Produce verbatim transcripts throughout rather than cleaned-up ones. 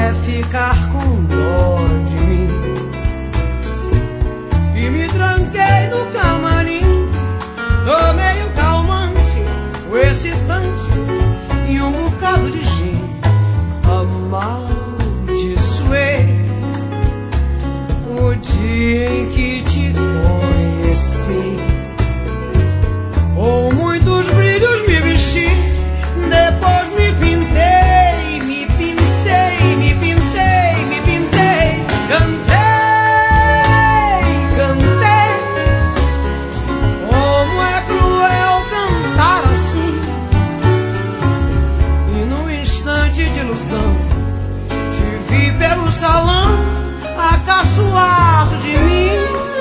até ficar com dó de mim. E me tranquei no camarim, tomei o calmante, o excitante e um bocado de gin. Amaldiçoei o dia em que te conheci. Com muitos brilhos me vesti, depois me pintei, me pintei, me pintei, me pintei. Cantei, cantei. Como é cruel cantar assim. E num instante de ilusão te vi pelo salão a caçoar de mim.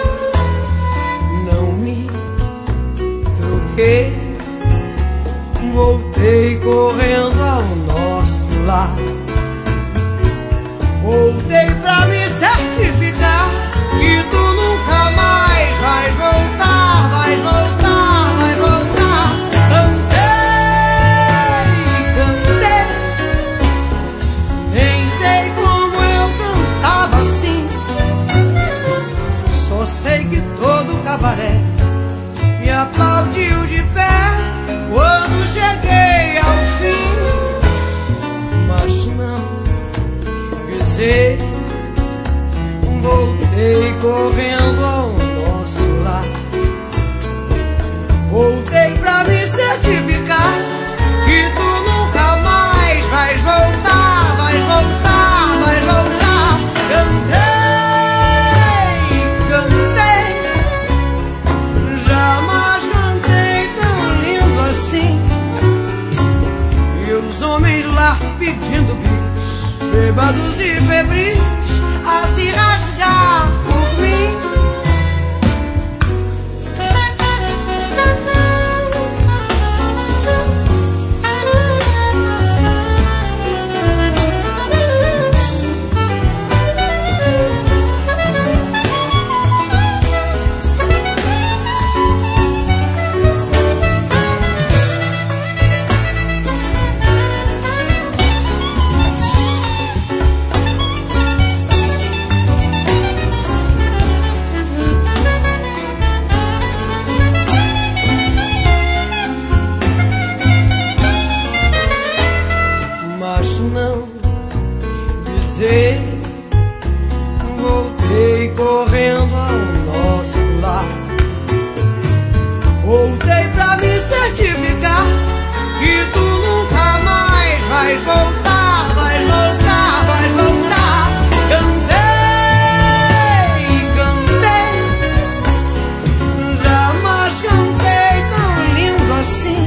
Não me troquei, voltei correndo ao nosso lar. Voltei pra me certificar que tu nunca mais vais voltar, vais voltar, vais voltar. Cantei, cantei, nem sei como eu cantava assim. Só sei que todo cabaré me aplaudiu de pé quando cheguei ao fim. Mas não visei, voltei correndo ao nosso lar. Voltei pra me certificar que tu nunca mais vais voltar, vais voltar, vais voltar. Cantei, cantei, jamais cantei tão lindo assim. E os homens lá pedindo bis, bêbados e febris, a se rasgar por mim. Mas não visei, voltei correndo ao nosso lar. Voltei pra me certificar que tu nunca mais vais voltar, vais voltar, vais voltar. Cantei, cantei, jamais cantei tão lindo assim.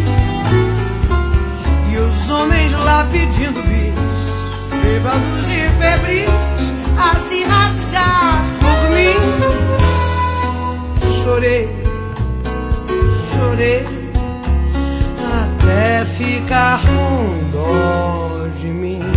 E os homens lá pedindo bis, bêbados e febris, a se rasgar por mim. Chorei, chorei, até ficar com dó de mim.